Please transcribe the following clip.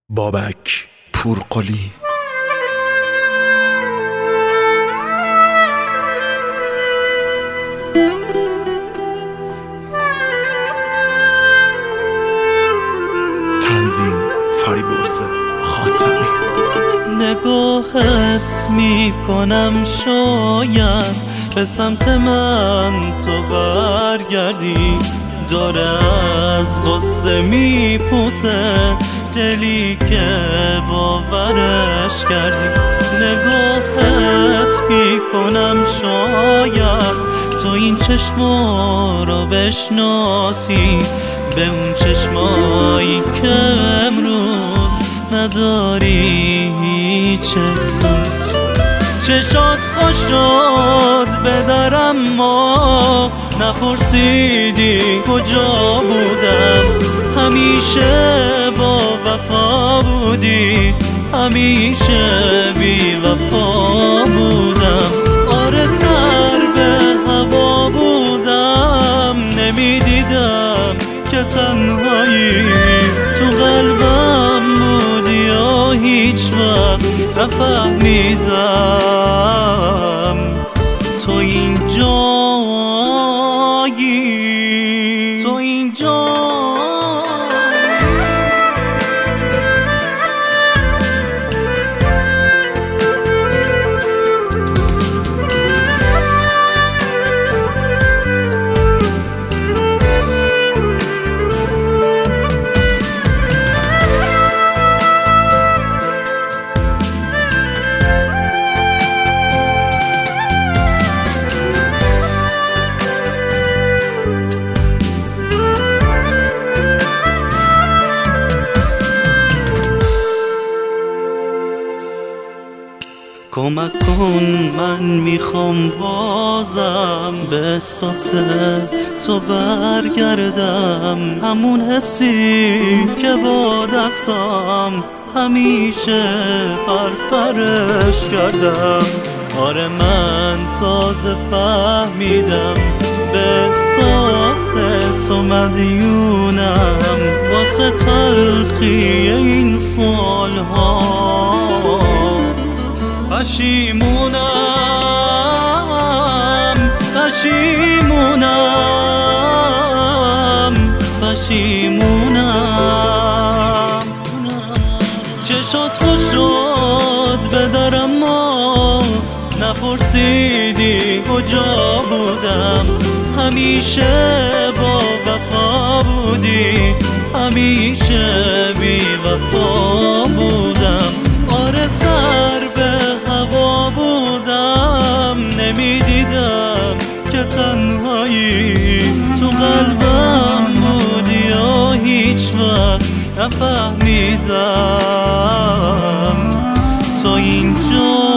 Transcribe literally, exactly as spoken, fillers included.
بابک پورقلی. تنظیم فریبرز خاتمی. نگاهت میکنم شاید به سمت من تو برگردی، داره از قصه میپوسه دلی که باورش کردی. نگاهت میکنم شاید تو این چشما رو بشناسی، به اون چشمایی که امروز نداری هیچ احساسی. چشات خوشاد به درم ما نپرسیدی کجا بودم، همیشه با وفا بودی، همیشه بی وفا بودم. آره سر به هوا بودم، نمیدیدم که تنهایی تو قلبم بودی یا هیچ وقت نفهمیدم تو اینجایی، تو اینجا. کمک کن من میخوام بازم به احساس تو برگردم، همون حسی که با دستم همیشه پرپرش کردم. آره من تازه فهمیدم به احساس تو مدیونم، واسه تلخی این سالها پشیمونم، پشیمونم، پشیمونم. چشات خوش شد به درم ما نپرسیدی کجا بودم، همیشه با وفا بودی، همیشه بی وفا بودم. آره سر به هوا بودم، نمیدیدم که تنهایی تو قلبم بودی یا هیچ وقت نفهمیدم تو اینجا.